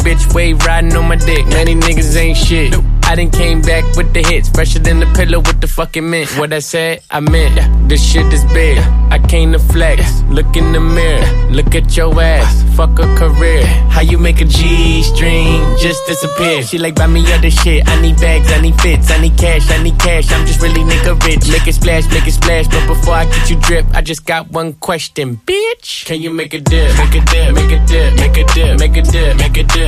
bitch wave riding on my dick. Many niggas ain't shit. I done came back with the hits, fresher than the pillow with the fucking mint. What I said, I meant. This shit is big. I came to flex. Look in the mirror. Look at your ass. Fuck a career. How you make a G-string just disappear? She like, buy me other shit. I need bags, I need fits, I need cash, I need cash. I'm just really nigga rich. Make it splash, make it splash. But before I get you drip, I just got one question, bitch. Can you make a dip? Make a dip, make a dip, make a dip, make a dip, make a dip.